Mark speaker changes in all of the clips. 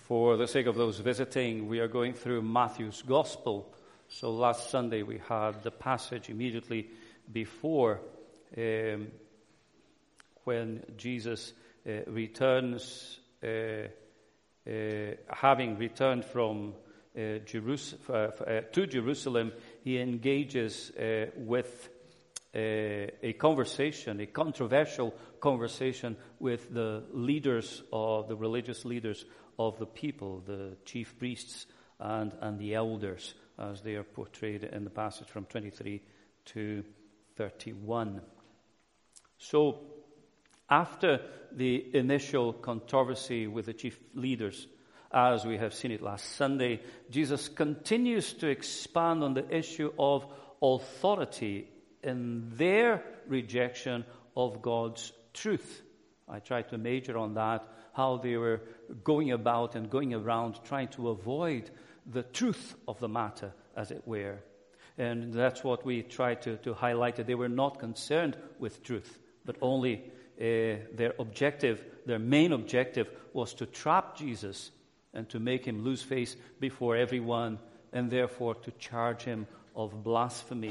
Speaker 1: For the sake of those visiting, we are going through Matthew's Gospel. So last Sunday we had the passage immediately before when Jesus returns, having returned from to Jerusalem, he engages with a conversation, a controversial conversation with the religious leaders of the people, the chief priests and the elders, as they are portrayed in the passage from 23 to 31. So, after the initial controversy with the chief leaders, as we have seen it last Sunday, Jesus continues to expand on the issue of authority in their rejection of God's truth. I tried to major on that, how they were going about and going around trying to avoid the truth of the matter, as it were. And that's what we tried to highlight, that they were not concerned with truth, but only their main objective was to trap Jesus and to make him lose face before everyone, and therefore to charge him of blasphemy.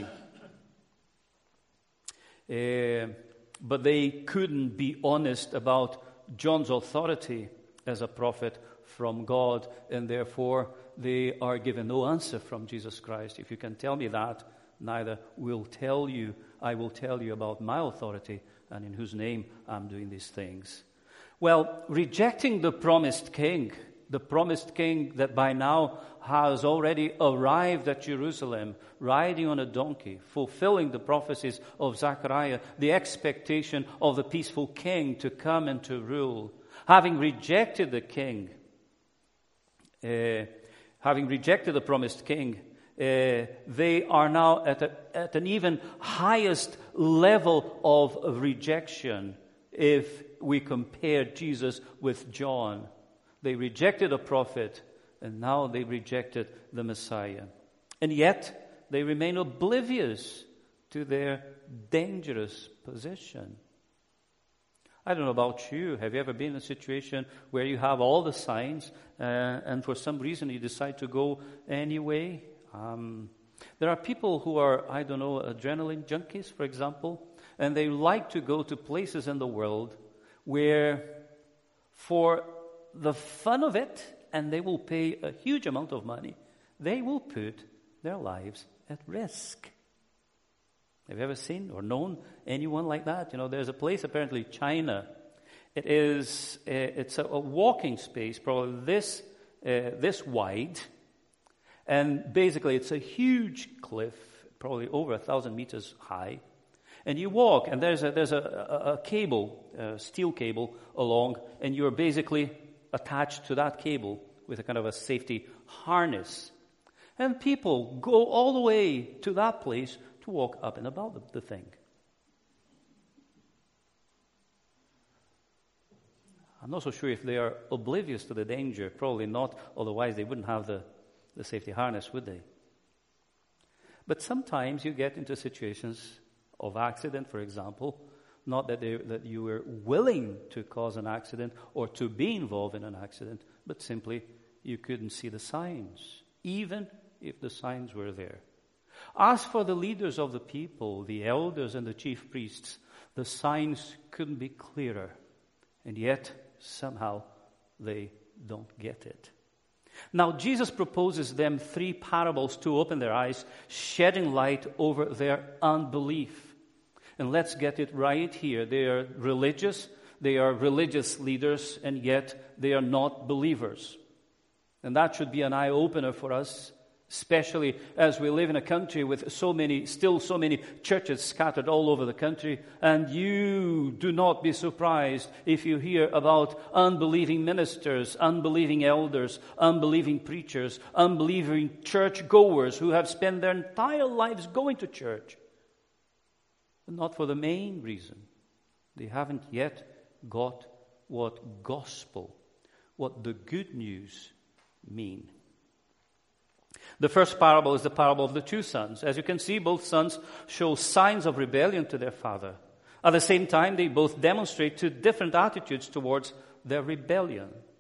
Speaker 1: But they couldn't be honest about John's authority as a prophet from God, and therefore they are given no answer from Jesus Christ. If you can tell me that, neither I will tell you about my authority and in whose name I'm doing these things. Well, rejecting the promised king that by now has already arrived at Jerusalem, riding on a donkey, fulfilling the prophecies of Zechariah, the expectation of the peaceful king to come and to rule. Having rejected the king, having rejected the promised king, they are now at an even highest level of rejection if we compare Jesus with John. They rejected a prophet, and now they rejected the Messiah. And yet, they remain oblivious to their dangerous position. I don't know about you. Have you ever been in a situation where you have all the signs, and for some reason you decide to go anyway? There are people who are, adrenaline junkies, for example, and they like to go to places in the world where, for the fun of it, and they will pay a huge amount of money, they will put their lives at risk. Have you ever seen or known anyone like that? There's a place, apparently China. It's a walking space, probably this wide, and basically it's a huge cliff, probably over 1,000 meters high. And you walk, and there's a cable, a steel cable along, and you're basically attached to that cable with a kind of a safety harness. And people go all the way to that place to walk up and about the thing. I'm not so sure if they are oblivious to the danger. Probably not, otherwise they wouldn't have the safety harness, would they? But sometimes you get into situations of accident, for example. Not that you were willing to cause an accident or to be involved in an accident, but simply you couldn't see the signs, even if the signs were there. As for the leaders of the people, the elders and the chief priests, the signs couldn't be clearer, and yet somehow they don't get it. Now Jesus proposes them 3 parables to open their eyes, shedding light over their unbelief. And let's get it right here. They are religious leaders, and yet they are not believers. And that should be an eye-opener for us, especially as we live in a country with so many churches scattered all over the country. And you do not be surprised if you hear about unbelieving ministers, unbelieving elders, unbelieving preachers, unbelieving church-goers who have spent their entire lives going to church. But not for the main reason. They haven't yet got what the good news mean. The first parable is the parable of the 2 sons. As you can see, both sons show signs of rebellion to their father. At the same time, they both demonstrate 2 different attitudes towards their rebellion.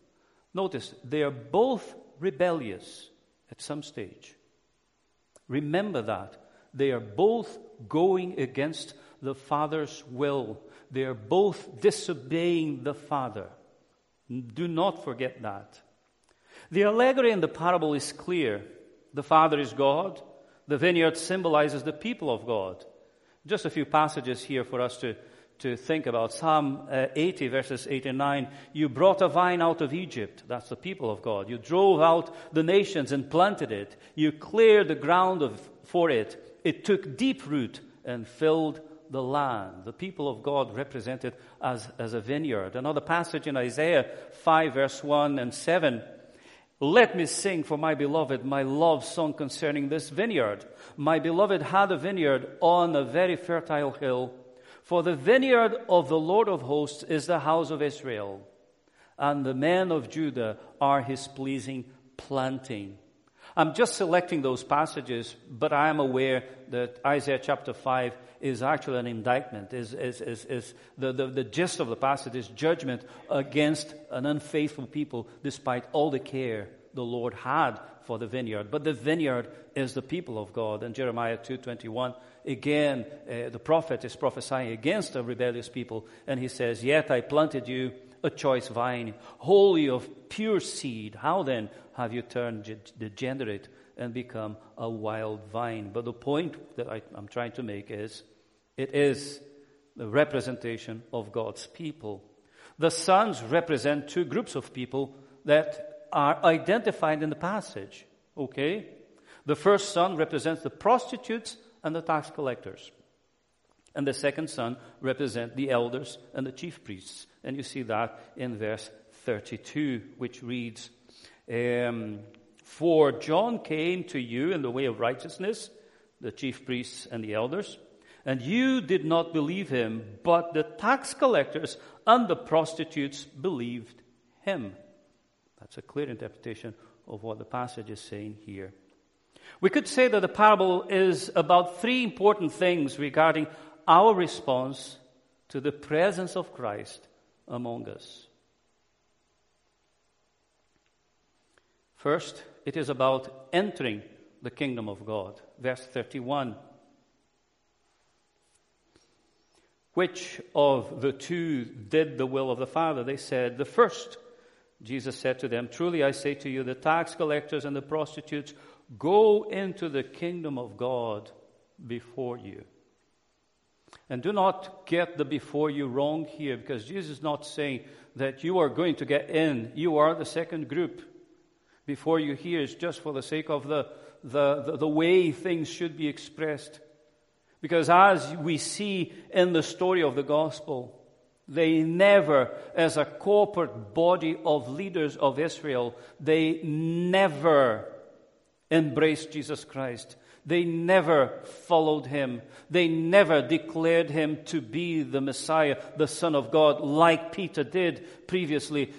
Speaker 1: Notice, they are both rebellious at some stage. Remember that. They are both going against the Father's will. They are both disobeying the Father. Do not forget that. The allegory in the parable is clear. The Father is God. The vineyard symbolizes the people of God. Just a few passages here for us to think about. Psalm 80, verses 8 and 9. You brought a vine out of Egypt. That's the people of God. You drove out the nations and planted it. You cleared the ground for it. It took deep root and filled the land. The people of God represented as a vineyard. Another passage in Isaiah 5, verse 1 and 7. Let me sing for my beloved my love song concerning this vineyard. My beloved had a vineyard on a very fertile hill. For the vineyard of the Lord of hosts is the house of Israel, and the men of Judah are his pleasing planting. I'm just selecting those passages, but I am aware that Isaiah chapter 5 is actually an indictment. The gist of the passage is judgment against an unfaithful people, despite all the care the Lord had for the vineyard. But the vineyard is the people of God. And Jeremiah 2:21, again, the prophet is prophesying against a rebellious people, and he says, Yet I planted you a choice vine, wholly of pure seed. How then have you turned degenerate and become a wild vine? But the point that I'm trying to make is, it is the representation of God's people. The sons represent two groups of people that are identified in the passage. Okay? The first son represents the prostitutes and the tax collectors. And the second son represents the elders and the chief priests. And you see that in verse 32, which reads, For John came to you in the way of righteousness, the chief priests and the elders, and you did not believe him, but the tax collectors and the prostitutes believed him. That's a clear interpretation of what the passage is saying here. We could say that the parable is about three important things regarding our response to the presence of Christ among us. First, it is about entering the kingdom of God. Verse 31. Which of the two did the will of the Father? They said, the first. Jesus said to them, Truly I say to you, the tax collectors and the prostitutes go into the kingdom of God before you. And do not get the before you wrong here, because Jesus is not saying that you are going to get in. You are the second group. Before you here is just for the sake of the way things should be expressed. Because as we see in the story of the gospel, they never, as a corporate body of leaders of Israel, they never embraced Jesus Christ. They never followed him. They never declared him to be the Messiah, the Son of God, like Peter did previously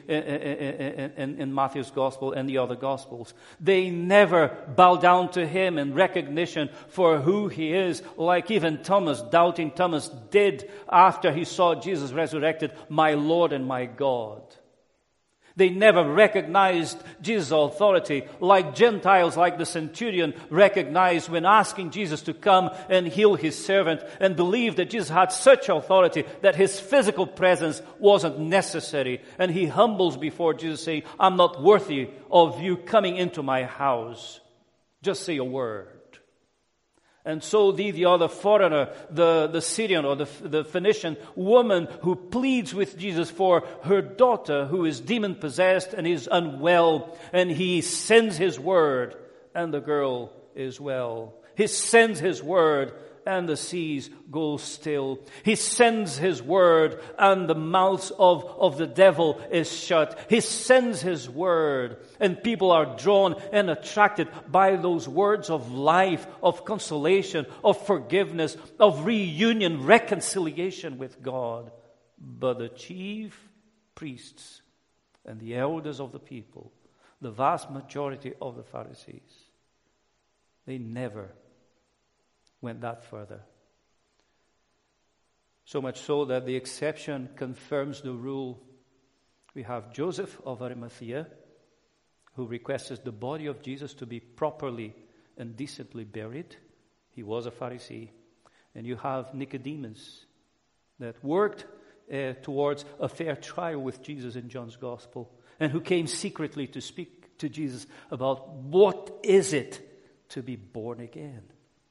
Speaker 1: in Matthew's Gospel and the other Gospels. They never bowed down to him in recognition for who he is, like even Thomas, doubting Thomas, did after he saw Jesus resurrected, my Lord and my God. They never recognized Jesus' authority like Gentiles, like the centurion, recognized when asking Jesus to come and heal his servant, and believed that Jesus had such authority that his physical presence wasn't necessary. And he humbles before Jesus, saying, I'm not worthy of you coming into my house. Just say a word. And so the other foreigner, the Syrian or the Phoenician woman who pleads with Jesus for her daughter who is demon-possessed and is unwell, and he sends his word, and the girl is well. He sends his word, and the seas go still. He sends his word, and the mouths of the devil is shut. He sends his word, and people are drawn and attracted by those words of life, of consolation, of forgiveness, of reunion, reconciliation with God. But the chief priests and the elders of the people, the vast majority of the Pharisees, they never went that further. So much so that the exception confirms the rule. We have Joseph of Arimathea, who requested the body of Jesus to be properly and decently buried. He was a Pharisee. And you have Nicodemus, that worked towards a fair trial with Jesus in John's Gospel, and who came secretly to speak to Jesus about what is it to be born again.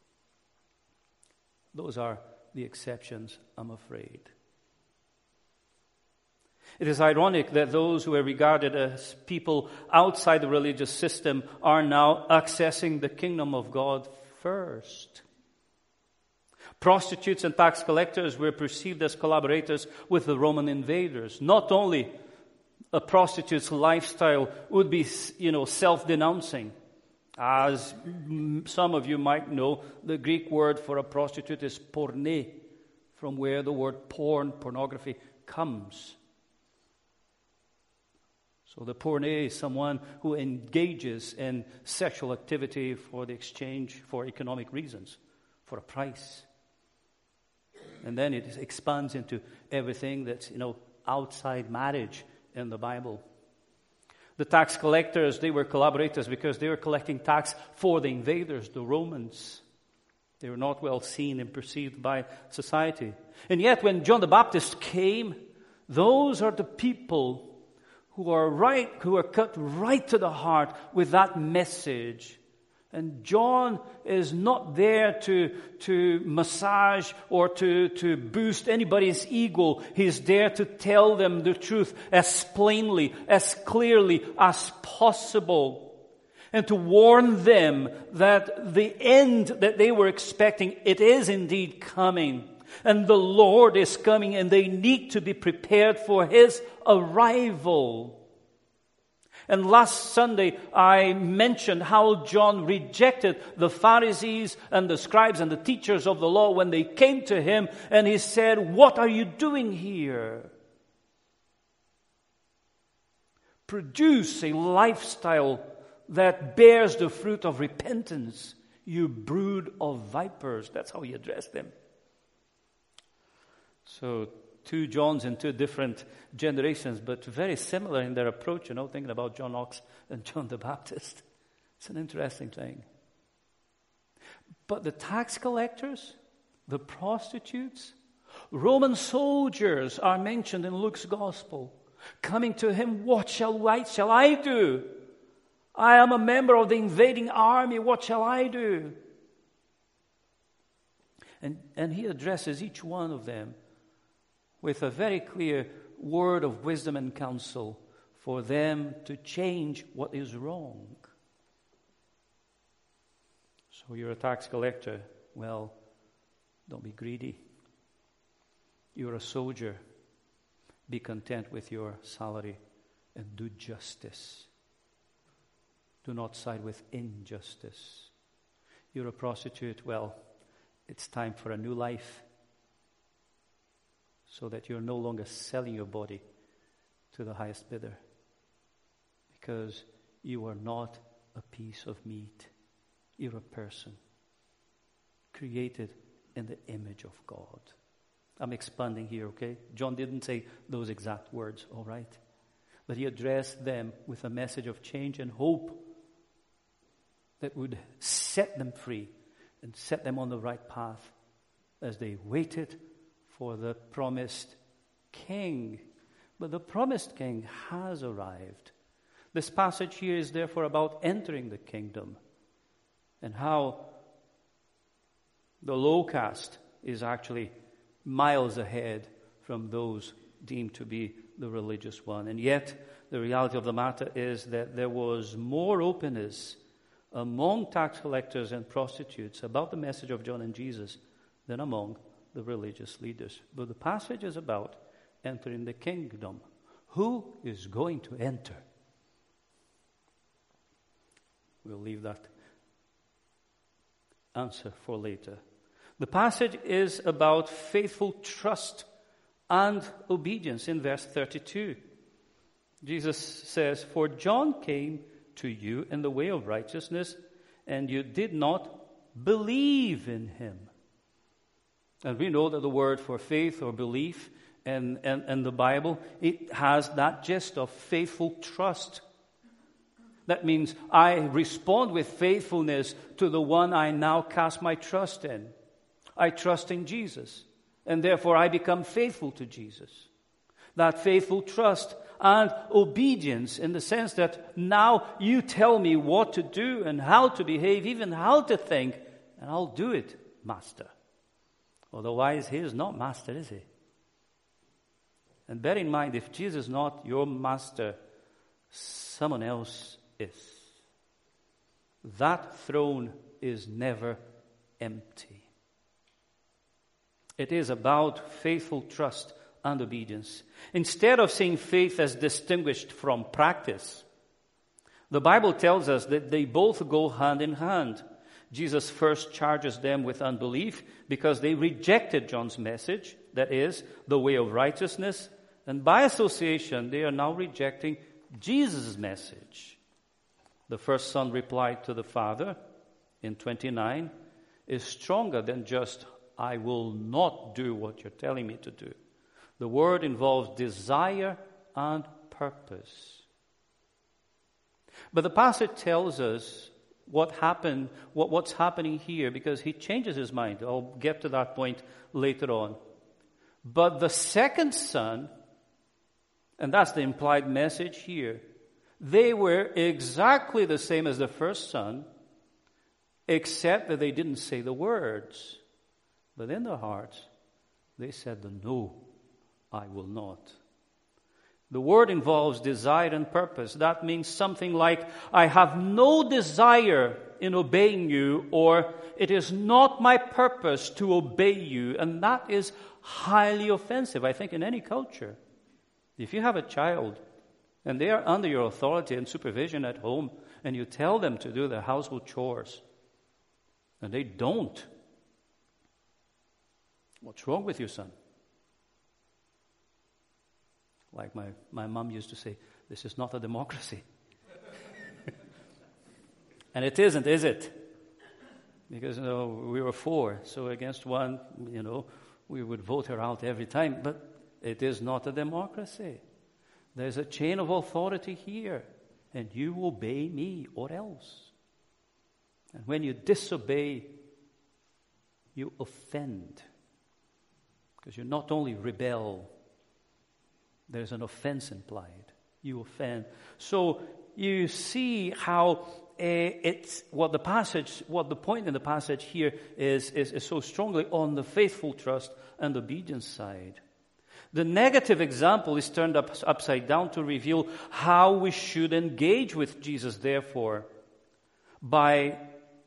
Speaker 1: Those are the exceptions, I'm afraid. It is ironic that those who are regarded as people outside the religious system are now accessing the kingdom of God first. Prostitutes and tax collectors were perceived as collaborators with the Roman invaders. Not only a prostitute's lifestyle would be, self-denouncing. As some of you might know, the Greek word for a prostitute is porne, from where the word pornography, comes. So the porne is someone who engages in sexual activity for the exchange for economic reasons, for a price. And then it expands into everything that's, outside marriage in the Bible. The tax collectors, they were collaborators because they were collecting tax for the invaders, the Romans. They were not well seen and perceived by society. And yet when John the Baptist came, those are the people who are cut right to the heart with that message. And John is not there to massage or to boost anybody's ego. He's there to tell them the truth as plainly, as clearly as possible. And to warn them that the end that they were expecting, it is indeed coming. And the Lord is coming, and they need to be prepared for His arrival. And last Sunday, I mentioned how John rejected the Pharisees and the scribes and the teachers of the law when they came to him, and he said, "What are you doing here? Produce a lifestyle that bears the fruit of repentance, you brood of vipers." That's how he addressed them. So, 2 Johns in 2 different generations, but very similar in their approach, thinking about John Knox and John the Baptist. It's an interesting thing. But the tax collectors, the prostitutes, Roman soldiers are mentioned in Luke's Gospel, coming to him, "What shall I do? I am a member of the invading army. What shall I do?" And he addresses each one of them with a very clear word of wisdom and counsel for them to change what is wrong. So you're a tax collector. Well, don't be greedy. You're a soldier. Be content with your salary and do justice. Do not side with injustice. You're a prostitute. Well, it's time for a new life, so that you're no longer selling your body to the highest bidder, because you are not a piece of meat. You're a person created in the image of God. I'm expanding here, okay? John didn't say those exact words, all right? But he addressed them with a message of change and hope that would set them free and set them on the right path as they waited for the promised king. But the promised king has arrived. This passage here is therefore about entering the kingdom and how the low caste is actually miles ahead from those deemed to be the religious one. And yet, the reality of the matter is that there was more openness among tax collectors and prostitutes about the message of John and Jesus than among the religious leaders. But the passage is about entering the kingdom. Who is going to enter? We'll leave that answer for later. The passage is about faithful trust and obedience in verse 32. Jesus says, "For John came to you in the way of righteousness, and you did not believe in him." And we know that the word for faith or belief in the Bible, it has that gist of faithful trust. That means I respond with faithfulness to the one I now cast my trust in. I trust in Jesus, and therefore I become faithful to Jesus. That faithful trust and obedience, in the sense that now you tell me what to do and how to behave, even how to think, and I'll do it, Master. Otherwise, he is not Master, is he? And bear in mind, if Jesus is not your Master, someone else is. That throne is never empty. It is about faithful trust and obedience. Instead of seeing faith as distinguished from practice, the Bible tells us that they both go hand in hand. Jesus first charges them with unbelief because they rejected John's message, that is, the way of righteousness, and by association, they are now rejecting Jesus' message. The first son replied to the father in 29, is stronger than just, I will not do what you're telling me to do. The word involves desire and purpose. But the passage tells us what's happening here, because he changes his mind. I'll get to that point later on. But the second son, and that's the implied message here, they were exactly the same as the first son, except that they didn't say the words. But in their hearts, they said no, I will not. The word involves desire and purpose. That means something like, I have no desire in obeying you, or it is not my purpose to obey you. And that is highly offensive, I think, in any culture. If you have a child and they are under your authority and supervision at home, and you tell them to do their household chores, and they don't, what's wrong with you, son? Like my mom used to say, this is not a democracy. And it isn't, is it? Because, we were 4, so against 1, we would vote her out every time. But it is not a democracy. There's a chain of authority here, and you obey me or else. And when you disobey, you offend. Because you not only rebel, there's an offense implied. You offend. So you see how it's what the point in the passage here is so strongly on the faithful trust and obedience side. The negative example is turned upside down to reveal how we should engage with Jesus, therefore. By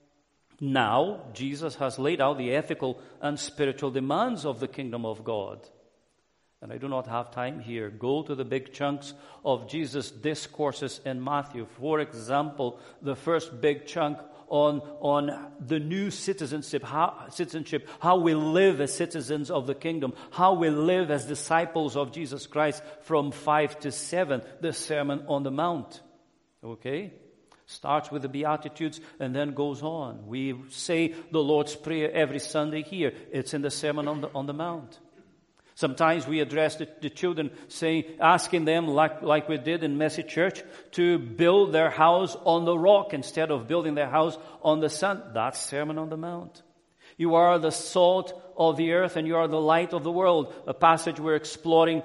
Speaker 1: now, Jesus has laid out the ethical and spiritual demands of the kingdom of God. And I do not have time here. Go to the big chunks of Jesus' discourses in Matthew. For example, the first big chunk on the new citizenship, how we live as citizens of the kingdom, how we live as disciples of Jesus Christ from 5 to 7, the Sermon on the Mount. Okay? Starts with the Beatitudes and then goes on. We say the Lord's Prayer every Sunday here. It's in the Sermon on the Mount. Sometimes we address the children, asking them, like we did in Messy Church, to build their house on the rock instead of building their house on the sand. That's Sermon on the Mount. You are the salt of the earth and you are the light of the world. A passage we're exploring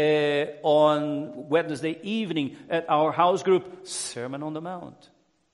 Speaker 1: on Wednesday evening at our house group, Sermon on the Mount.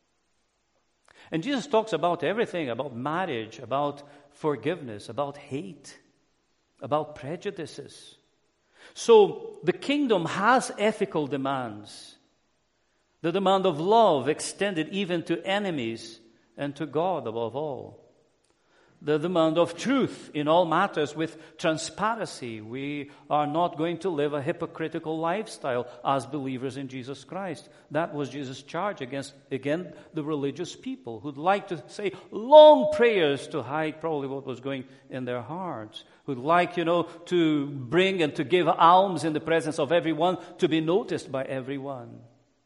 Speaker 1: And Jesus talks about everything, about marriage, about forgiveness, about hate, about prejudices. So the kingdom has ethical demands. The demand of love extended even to enemies and to God above all. The demand of truth in all matters with transparency. We are not going to live a hypocritical lifestyle as believers in Jesus Christ. That was Jesus' charge against, again, the religious people who'd like to say long prayers to hide probably what was going in their hearts. Who'd like, to bring and to give alms in the presence of everyone, to be noticed by everyone.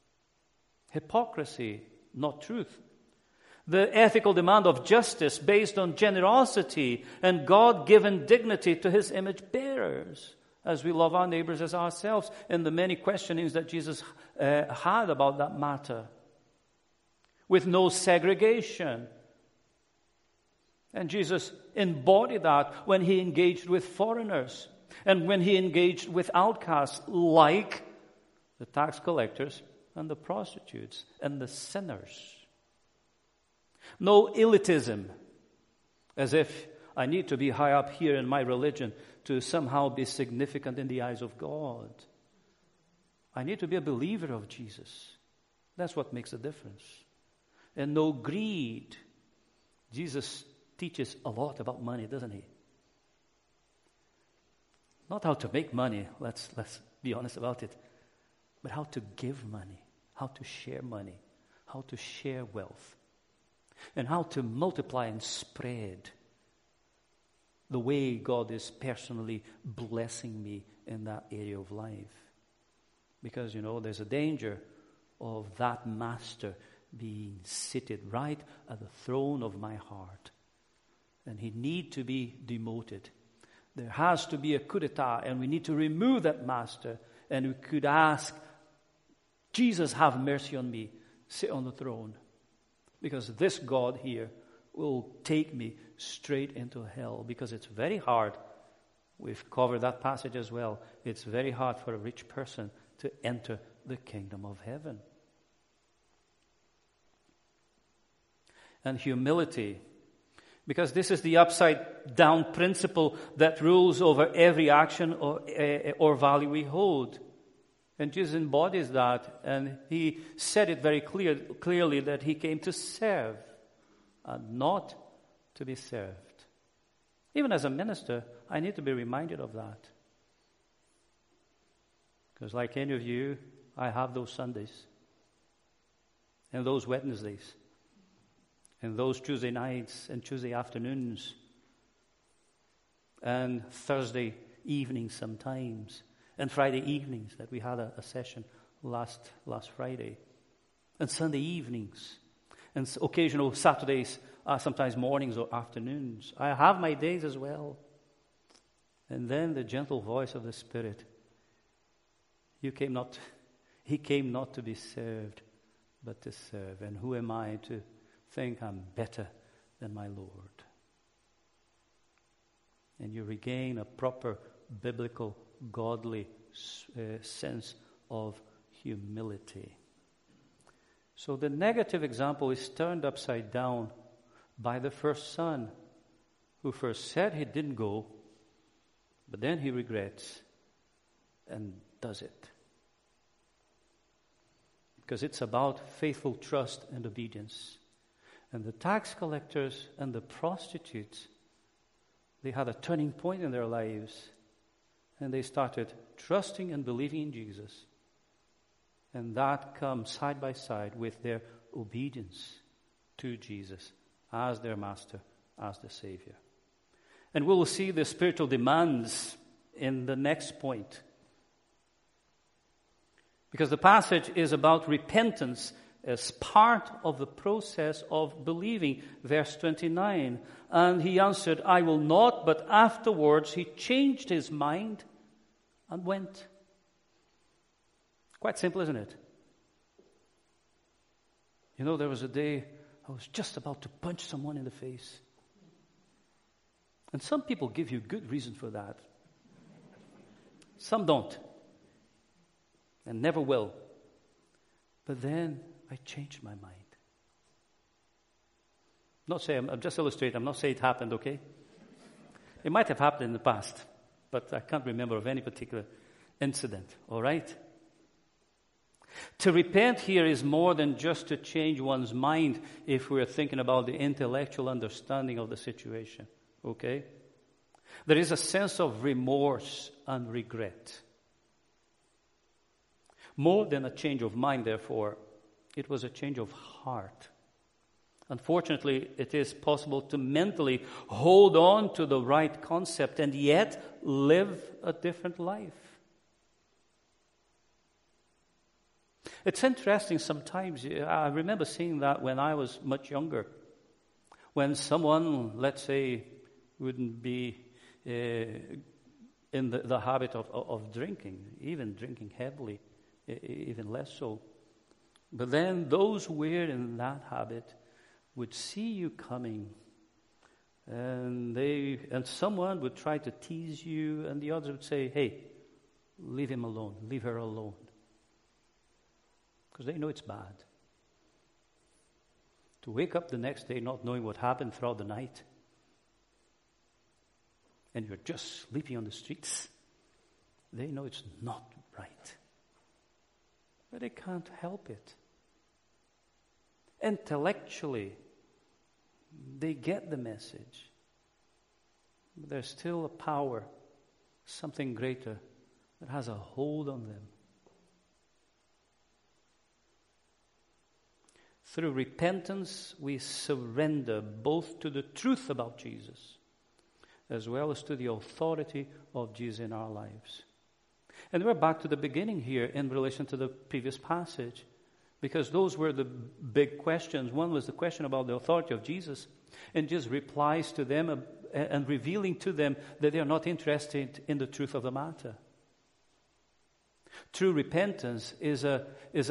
Speaker 1: Hypocrisy, not truth. The ethical demand of justice based on generosity and God-given dignity to his image bearers. as we love our neighbors as ourselves, in the many questionings that Jesus had about that matter, with no segregation. And Jesus embodied that when he engaged with foreigners and when he engaged with outcasts like the tax collectors and the prostitutes and the sinners. No elitism, as if I need to be high up here in my religion to somehow be significant in the eyes of God. I need to be a believer of Jesus. That's what makes a difference. And no greed. Jesus teaches a lot about money, doesn't he? Not how to make money, let's be honest about it, but how to give money, how to share money, how to share wealth, and how to multiply and spread the way God is personally blessing me in that area of life. Because, there's a danger of that master being seated right at the throne of my heart. And he need to be demoted. There has to be a coup d'etat, and we need to remove that master. And we could ask, Jesus, have mercy on me. Sit on the throne. Because this God here will take me straight into hell. Because it's very hard. We've covered that passage as well. It's very hard for a rich person to enter the kingdom of heaven. And humility. Because this is the upside down principle that rules over every action or value we hold. And Jesus embodies that, and he said it very clearly that he came to serve and not to be served. Even as a minister, I need to be reminded of that. Because like any of you, I have those Sundays and those Wednesdays and those Tuesday nights and Tuesday afternoons and Thursday evenings sometimes and Friday evenings that we had a session last Friday and Sunday evenings and occasional Saturdays, sometimes mornings or afternoons. I have my days as well. And then the gentle voice of the Spirit. He came not to be served, but to serve. And who am I to think I'm better than my Lord? And you regain a proper biblical, godly sense of humility. So the negative example is turned upside down by the first son, who first said he didn't go, but then he regrets and does it. Because it's about faithful trust and obedience. And the tax collectors and the prostitutes, they had a turning point in their lives. And they started trusting and believing in Jesus. And that comes side by side with their obedience to Jesus as their master, as the Savior. And we will see the spiritual demands in the next point. Because the passage is about repentance as part of the process of believing. Verse 29, and he answered, I will not, but afterwards he changed his mind and went. Quite simple, isn't it? There was a day I was just about to punch someone in the face. And some people give you good reason for that. Some don't. And never will. But then I changed my mind. I'm just illustrating. I'm not saying it happened, okay? It might have happened in the past, but I can't remember of any particular incident, all right? To repent here is more than just to change one's mind if we're thinking about the intellectual understanding of the situation, okay? There is a sense of remorse and regret. More than a change of mind, therefore, it was a change of heart. Unfortunately, it is possible to mentally hold on to the right concept and yet live a different life. It's interesting sometimes. I remember seeing that when I was much younger. When someone, let's say, wouldn't be in the habit of drinking, even drinking heavily, even less so. But then those who were in that habit would see you coming, and someone would try to tease you, and the others would say, "Hey, leave him alone, leave her alone," because they know it's bad. To wake up the next day not knowing what happened throughout the night, and you're just sleeping on the streets, they know it's not right. But they can't help it. Intellectually, they get the message. But there's still a power, something greater, that has a hold on them. Through repentance, we surrender both to the truth about Jesus as well as to the authority of Jesus in our lives. And we're back to the beginning here in relation to the previous passage, because those were the big questions. One was the question about the authority of Jesus, and Jesus replies to them and revealing to them that they are not interested in the truth of the matter. True repentance is a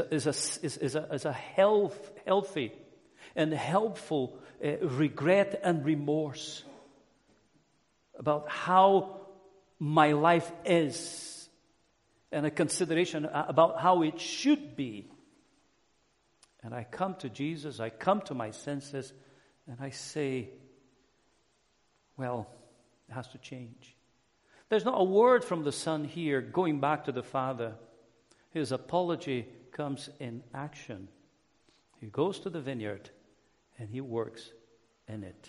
Speaker 1: healthy and helpful regret and remorse about how my life is, and a consideration about how it should be. And I come to Jesus, I come to my senses, and I say, well, it has to change. There's not a word from the Son here going back to the Father. His apology comes in action. He goes to the vineyard and he works in it.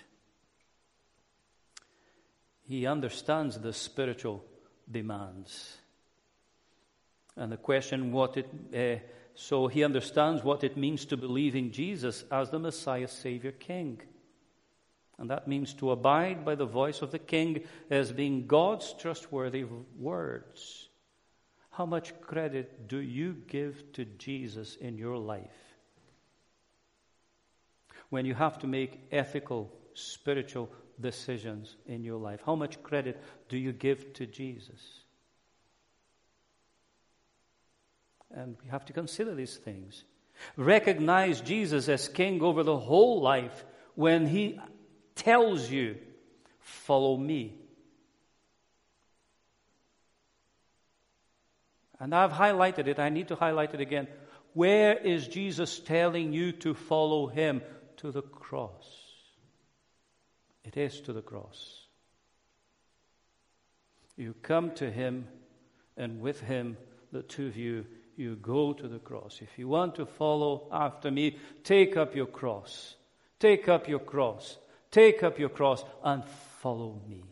Speaker 1: He understands the spiritual demands. And the question, so he understands what it means to believe in Jesus as the Messiah, Savior, King. And that means to abide by the voice of the King as being God's trustworthy words. How much credit do you give to Jesus in your life? When you have to make ethical, spiritual decisions in your life, how much credit do you give to Jesus? And we have to consider these things. Recognize Jesus as King over the whole life when he tells you, follow me. And I've highlighted it. I need to highlight it again. Where is Jesus telling you to follow him? To the cross. It is to the cross. You come to him, and with him, the two of you, you go to the cross. If you want to follow after me, take up your cross. Take up your cross. Take up your cross and follow me.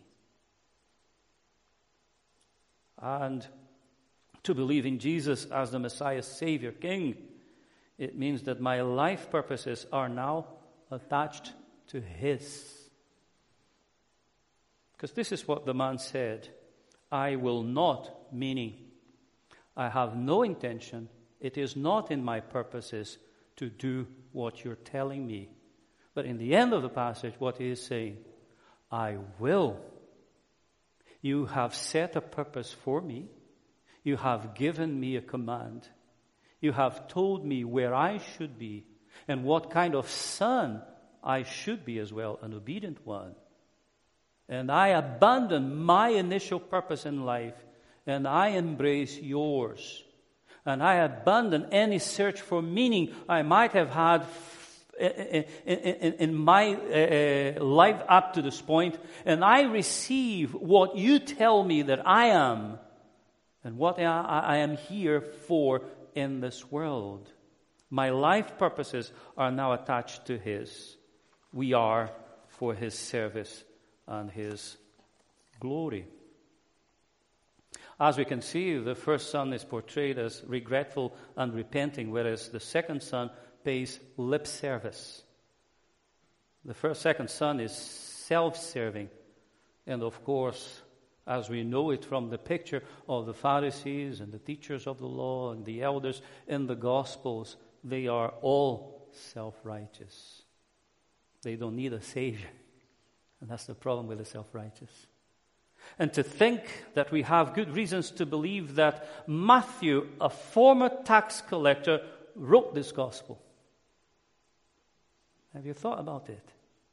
Speaker 1: And to believe in Jesus as the Messiah, Savior, King, it means that my life purposes are now attached to his. Because this is what the man said. I will not, meaning I have no intention, it is not in my purposes to do what you're telling me. But in the end of the passage, what he is saying, I will. You have set a purpose for me. You have given me a command. You have told me where I should be and what kind of son I should be as well, an obedient one. And I abandon my initial purpose in life and I embrace yours. And I abandon any search for meaning I might have had in my life up to this point, and I receive what you tell me that I am and what I am here for in this world. My life purposes are now attached to his. We are for his service and his glory. As we can see, the first son is portrayed as regretful and repenting, whereas the second son pays lip service. The second son is self-serving. And of course, as we know it from the picture of the Pharisees and the teachers of the law and the elders in the Gospels, they are all self-righteous. They don't need a savior. And that's the problem with the self-righteous. And to think that we have good reasons to believe that Matthew, a former tax collector, wrote this gospel. Have you thought about it?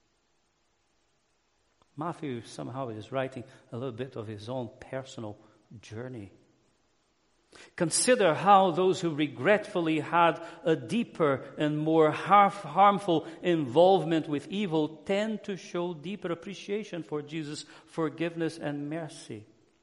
Speaker 1: Matthew somehow is writing a little bit of his own personal journey. Consider how those who regretfully had a deeper and more harmful involvement with evil tend to show deeper appreciation for Jesus' forgiveness and mercy.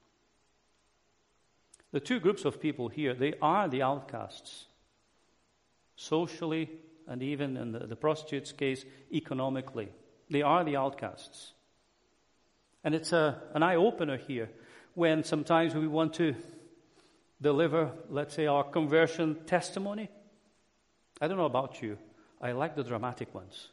Speaker 1: The two groups of people here, they are the outcasts. Socially, and even in the prostitute's case, economically. They are the outcasts. And it's an eye-opener here when sometimes we want to deliver, let's say, our conversion testimony. I don't know about you. I like the dramatic ones.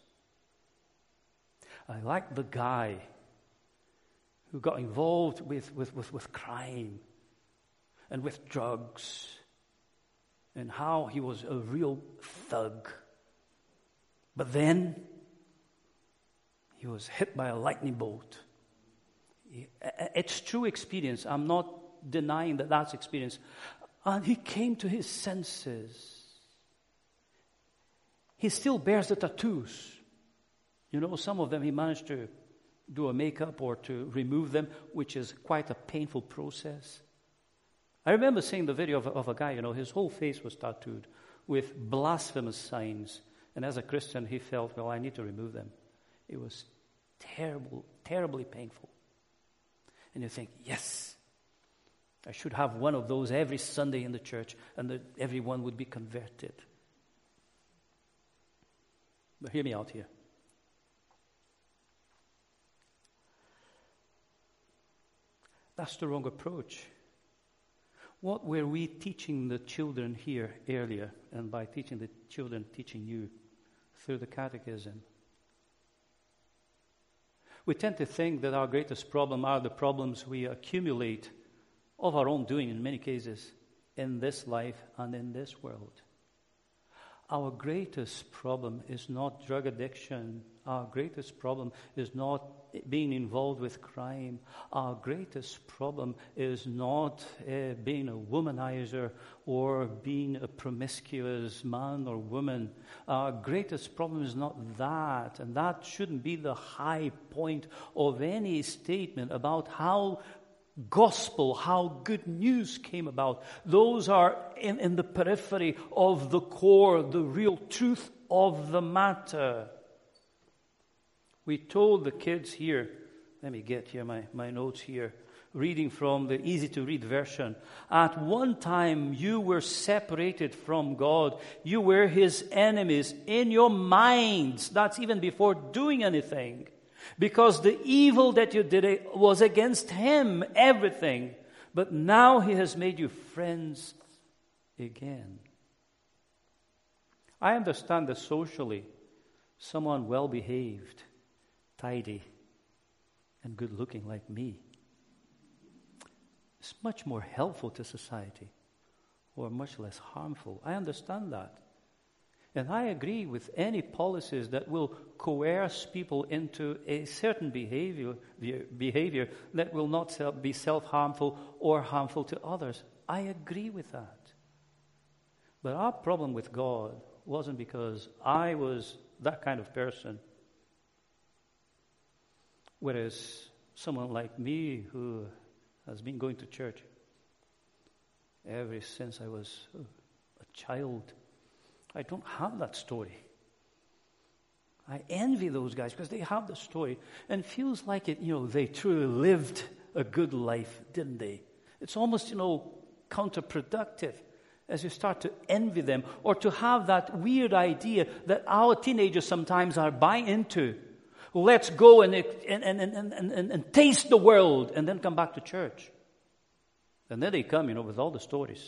Speaker 1: I like the guy who got involved with crime and with drugs and how he was a real thug. But then he was hit by a lightning bolt. It's true experience. I'm not denying that that's experience. And he came to his senses. He still bears the tattoos. You know, some of them he managed to do a makeup or to remove them, which is quite a painful process. I remember seeing the video of a guy, you know, his whole face was tattooed with blasphemous signs. And as a Christian, he felt, well, I need to remove them. It was terrible, terribly painful. And you think, yes, I should have one of those every Sunday in the church, and everyone would be converted. But hear me out here. That's the wrong approach. What were we teaching the children here earlier, and by teaching the children, teaching you through the catechism? We tend to think that our greatest problem are the problems we accumulate of our own doing, in many cases, in this life and in this world. Our greatest problem is not drug addiction. Our greatest problem is not being involved with crime. Our greatest problem is not being a womanizer or being a promiscuous man or woman. Our greatest problem is not that, and that shouldn't be the high point of any statement about how gospel, how good news came about. Those are in the periphery of the core, the real truth of the matter. We told the kids here, let me get here my notes here, reading from the easy-to-read version. At one time you were separated from God. You were His enemies in your minds. That's even before doing anything. Because the evil that you did was against Him, everything. But now He has made you friends again. I understand that socially, someone well-behaved, tidy, and good-looking like me is much more helpful to society or much less harmful. I understand that. And I agree with any policies that will coerce people into a certain behavior that will not be self-harmful or harmful to others. I agree with that. But our problem with God wasn't because I was that kind of person, whereas someone like me who has been going to church ever since I was a child, I don't have that story. I envy those guys because they have the story and it feels like it, they truly lived a good life, didn't they? It's almost, counterproductive as you start to envy them or to have that weird idea that our teenagers sometimes are buying into. Let's go and taste the world and then come back to church. And then they come, with all the stories.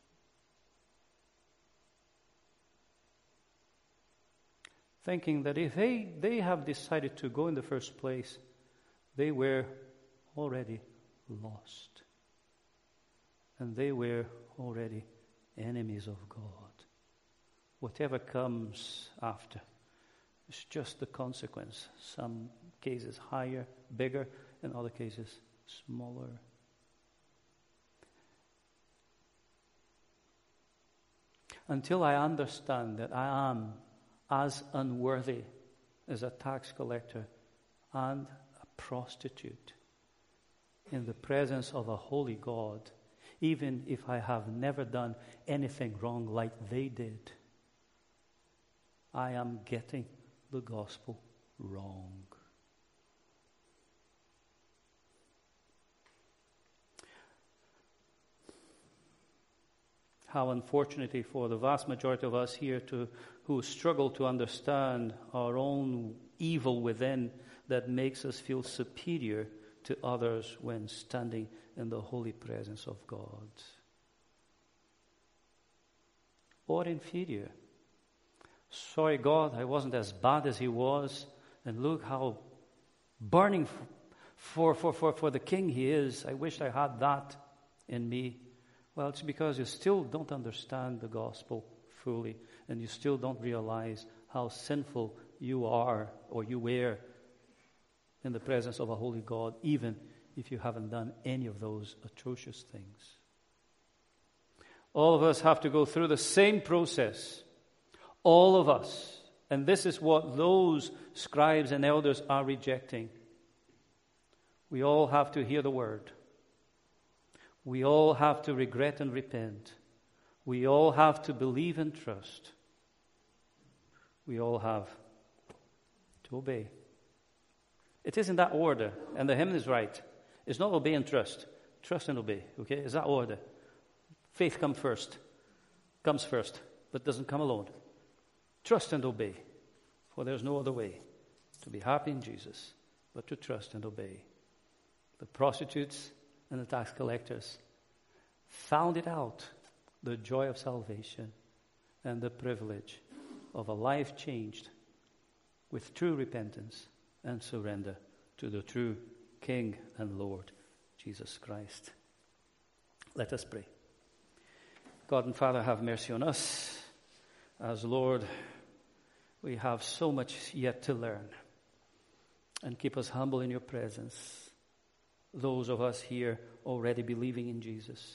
Speaker 1: Thinking that if they have decided to go in the first place, they were already lost. And they were already enemies of God. Whatever comes after is just the consequence. Some cases higher, bigger, in other cases smaller. Until I understand that I am as unworthy as a tax collector and a prostitute in the presence of a holy God, even if I have never done anything wrong like they did, I am getting the gospel wrong. How unfortunate for the vast majority of us here who struggle to understand our own evil within that makes us feel superior to others when standing in the holy presence of God. Or inferior. Sorry, God, I wasn't as bad as he was, and look how burning for the king he is. I wish I had that in me. Well, it's because you still don't understand the gospel fully, and you still don't realize how sinful you are or you were in the presence of a holy God, even if you haven't done any of those atrocious things. All of us have to go through the same process. All of us. And this is what those scribes and elders are rejecting. We all have to hear the word. We all have to regret and repent. We all have to believe and trust. We all have to obey. It is in that order, and the hymn is right. It's not obey and trust. Trust and obey, okay? It's that order. Faith comes first, but doesn't come alone. Trust and obey, for there's no other way to be happy in Jesus but to trust and obey. The prostitutes and the tax collectors found it out, the joy of salvation and the privilege of a life changed with true repentance and surrender to the true King and Lord, Jesus Christ. Let us pray. God and Father, have mercy on us, as Lord, we have so much yet to learn, and keep us humble in your presence. Those of us here already believing in Jesus,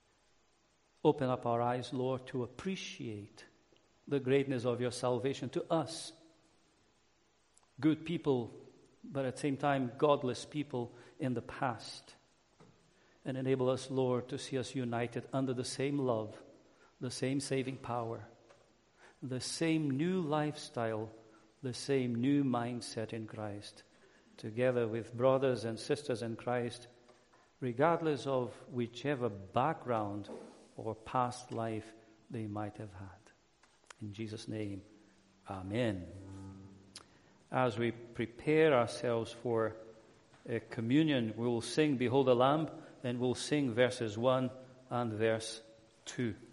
Speaker 1: open up our eyes, Lord, to appreciate the greatness of your salvation to us, good people, but at the same time godless people in the past, and enable us, Lord, to see us united under the same love, the same saving power, the same new lifestyle, the same new mindset in Christ, together with brothers and sisters in Christ, regardless of whichever background or past life they might have had. In Jesus' name, amen. As we prepare ourselves for communion, we will sing Behold the Lamb, and we'll sing verses 1 and verse 2.